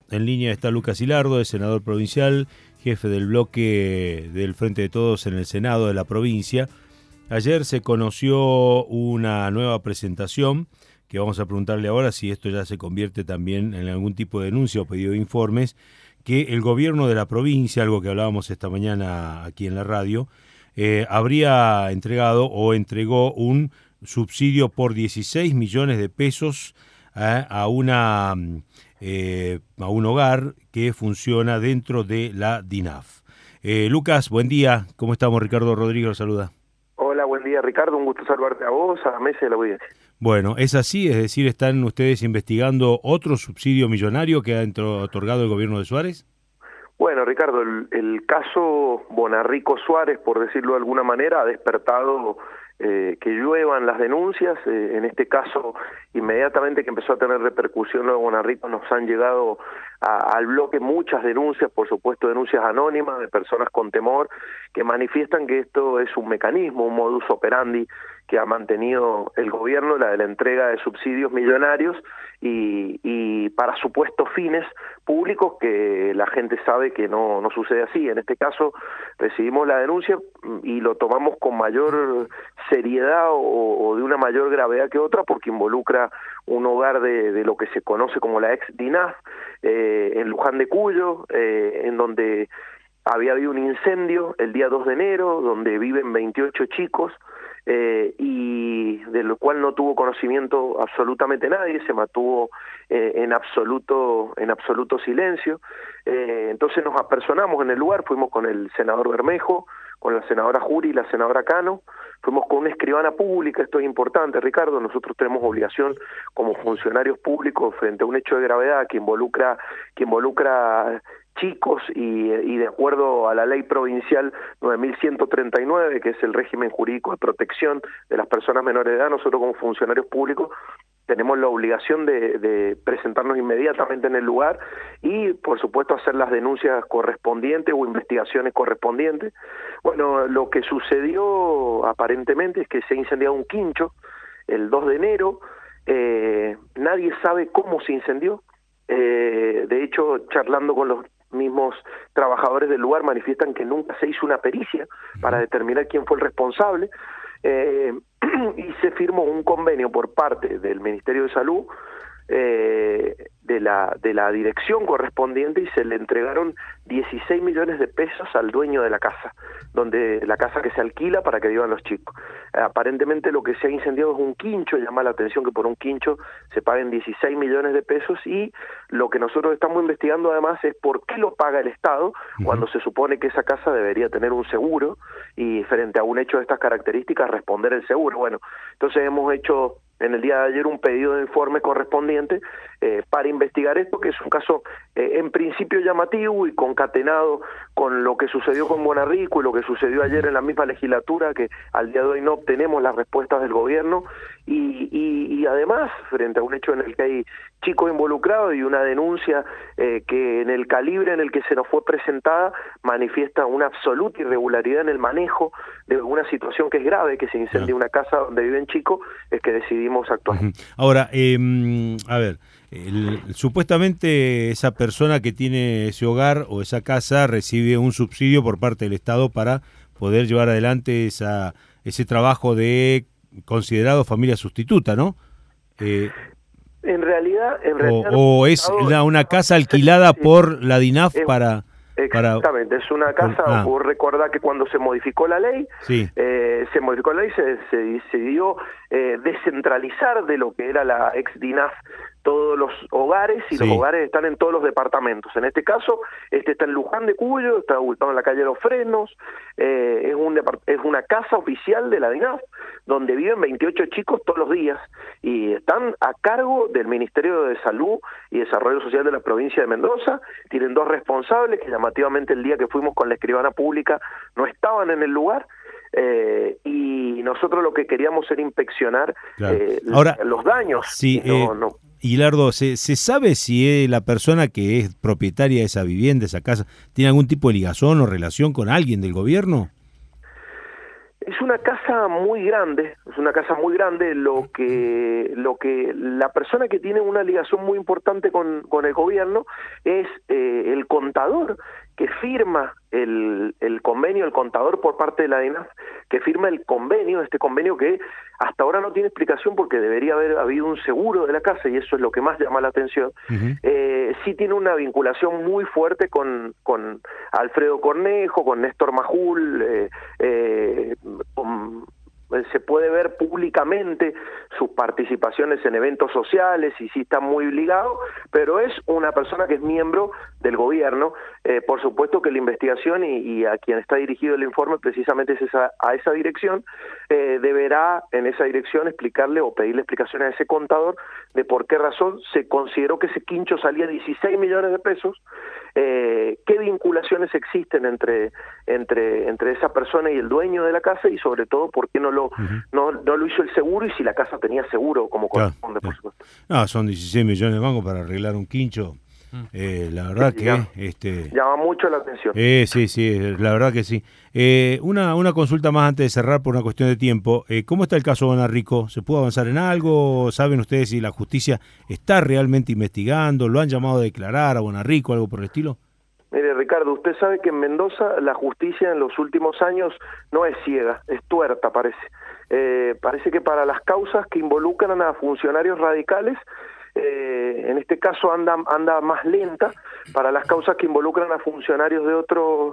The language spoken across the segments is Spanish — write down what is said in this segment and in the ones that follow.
En línea está Lucas Hilardo, es senador provincial, jefe del bloque del Frente de Todos en el Senado de la provincia. Ayer se conoció una nueva presentación, que vamos a preguntarle ahora si esto ya se convierte también en algún tipo de denuncia o pedido de informes, que el gobierno de la provincia, algo que hablábamos esta mañana aquí en la radio, habría entregado o entregó un subsidio por 16 millones de pesos a un hogar que funciona dentro de la DINAF. Lucas, buen día. ¿Cómo estamos? Ricardo Rodríguez lo saluda. Hola, buen día, Ricardo. Un gusto saludarte a vos, a la mesa de la audiencia. Bueno, es así, es decir, ¿están ustedes investigando otro subsidio millonario que ha otorgado el gobierno de Suárez? Bueno, Ricardo, el caso Bonarrico Suárez, por decirlo de alguna manera, ha despertado que lluevan las denuncias. En este caso, inmediatamente que empezó a tener repercusión lo de Bonarrico, nos han llegado al bloque muchas denuncias, por supuesto denuncias anónimas de personas con temor, que manifiestan que esto es un mecanismo, un modus operandi que ha mantenido el gobierno, la de la entrega de subsidios millonarios y para supuestos fines públicos que la gente sabe que no sucede así. En este caso recibimos la denuncia y lo tomamos con mayor seriedad o de una mayor gravedad que otra porque involucra un hogar de lo que se conoce como la ex DINAF en Luján de Cuyo, en donde había habido un incendio el día 2 de enero, donde viven 28 chicos, y de lo cual no tuvo conocimiento absolutamente nadie, se mantuvo en absoluto silencio. Entonces nos apersonamos en el lugar, fuimos con el senador Bermejo, con la senadora Jury y la senadora Cano, fuimos con una escribana pública. Esto es importante, Ricardo, nosotros tenemos obligación como funcionarios públicos frente a un hecho de gravedad que involucra chicos y de acuerdo a la ley provincial 9139, que es el régimen jurídico de protección de las personas menores de edad, nosotros como funcionarios públicos tenemos la obligación de presentarnos inmediatamente en el lugar y, por supuesto, hacer las denuncias correspondientes o investigaciones correspondientes. Bueno, lo que sucedió aparentemente es que se ha incendiado un quincho el 2 de enero, nadie sabe cómo se incendió. De hecho, charlando con los mismos trabajadores del lugar, manifiestan que nunca se hizo una pericia para determinar quién fue el responsable, y se firmó un convenio por parte del Ministerio de Salud, de la dirección correspondiente, y se le entregaron 16 millones de pesos al dueño de la casa, donde la casa que se alquila para que vivan los chicos. Aparentemente lo que se ha incendiado es un quincho, llama la atención que por un quincho se paguen 16 millones de pesos, y lo que nosotros estamos investigando además es por qué lo paga el Estado cuando se supone que esa casa debería tener un seguro y frente a un hecho de estas características responder el seguro. Bueno, entonces hemos hecho en el día de ayer un pedido de informe correspondiente para investigar esto, que es un caso en principio llamativo y concatenado con lo que sucedió con Bonarrico y lo que sucedió ayer en la misma legislatura, que al día de hoy no obtenemos las respuestas del gobierno, y además frente a un hecho en el que hay chicos involucrados y una denuncia que en el calibre en el que se nos fue presentada manifiesta una absoluta irregularidad en el manejo de una situación que es grave, que se incendia una casa donde viven chicos, es que decidimos actuar. Ahora, a ver, supuestamente esa persona que tiene ese hogar o esa casa recibe un subsidio por parte del Estado para poder llevar adelante ese trabajo de considerado familia sustituta, ¿no? En realidad o es una casa alquilada por la DINAF para... Exactamente, es una casa, vos recordás que cuando se modificó la ley, se decidió descentralizar de lo que era la ex DINAF todos los hogares, y los hogares están en todos los departamentos. En este caso, este está en Luján de Cuyo, está ubicado en la calle Los Frenos, es una casa oficial de la DINAF, donde viven 28 chicos todos los días, y están a cargo del Ministerio de Salud y Desarrollo Social de la provincia de Mendoza. Tienen 2 responsables, que llamativamente el día que fuimos con la escribana pública no estaban en el lugar, y nosotros lo que queríamos era inspeccionar los daños. Sí, Hilardo, ¿se sabe si la persona que es propietaria de esa vivienda, esa casa, tiene algún tipo de ligazón o relación con alguien del gobierno? Es una casa muy grande, es una casa muy grande. Lo que la persona que tiene una ligación muy importante con el gobierno es el contador que firma el convenio, el contador por parte de la DINAF, que firma el convenio, este convenio que hasta ahora no tiene explicación porque debería haber habido un seguro de la casa y eso es lo que más llama la atención. Sí tiene una vinculación muy fuerte con Alfredo Cornejo, con Néstor Majul, se puede ver públicamente sus participaciones en eventos sociales y sí está muy ligado, pero es una persona que es miembro del gobierno. Por supuesto que la investigación y a quien está dirigido el informe precisamente es a esa dirección, deberá en esa dirección explicarle o pedirle explicaciones a ese contador de por qué razón se consideró que ese quincho salía 16 millones de pesos, qué vinculaciones existen entre esa persona y el dueño de la casa y sobre todo por qué no lo hizo el seguro y si la casa tenía seguro como corresponde, por supuesto. No, son 16 millones de bancos para arreglar un quincho. La verdad que llama mucho la atención. Sí, la verdad que sí. Una consulta más antes de cerrar por una cuestión de tiempo. ¿Cómo está el caso Bonarrico? ¿Se pudo avanzar en algo? ¿Saben ustedes si la justicia está realmente investigando? ¿Lo han llamado a declarar a Bonarrico, algo por el estilo? Mire, Ricardo, usted sabe que en Mendoza la justicia en los últimos años no es ciega, es tuerta, parece. Parece que para las causas que involucran a funcionarios radicales, en este caso anda más lenta. Para las causas que involucran a funcionarios de otros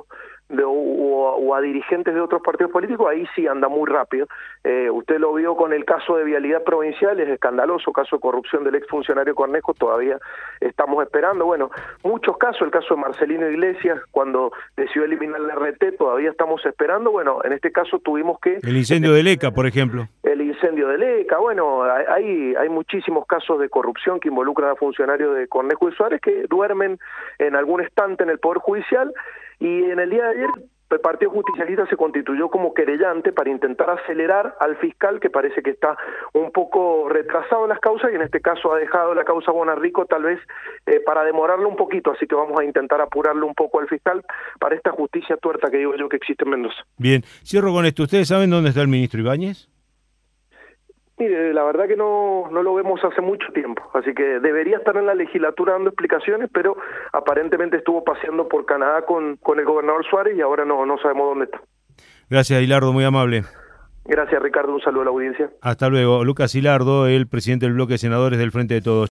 o a dirigentes de otros partidos políticos, ahí sí anda muy rápido. Usted lo vio con el caso de Vialidad Provincial, es escandaloso, caso de corrupción del exfuncionario Cornejo, todavía estamos esperando. Bueno, muchos casos, el caso de Marcelino Iglesias, cuando decidió eliminar la RT, todavía estamos esperando. Bueno, en este caso tuvimos que... El incendio de Leca, por ejemplo. El incendio de Leca, bueno, hay muchísimos casos de corrupción que involucran a funcionarios de Cornejo y Suárez que duermen en algún estante en el Poder Judicial. Y en el día de ayer el Partido Justicialista se constituyó como querellante para intentar acelerar al fiscal, que parece que está un poco retrasado en las causas y en este caso ha dejado la causa Bonarrico tal vez para demorarlo un poquito, así que vamos a intentar apurarlo un poco al fiscal para esta justicia tuerta que digo yo que existe en Mendoza. Bien, cierro con esto. ¿Ustedes saben dónde está el ministro Ibáñez? Mire, la verdad que no lo vemos hace mucho tiempo, así que debería estar en la legislatura dando explicaciones, pero aparentemente estuvo paseando por Canadá con el gobernador Suárez y ahora no sabemos dónde está. Gracias, Hilardo, muy amable. Gracias, Ricardo, un saludo a la audiencia. Hasta luego. Lucas Hilardo, el presidente del bloque de senadores del Frente de Todos.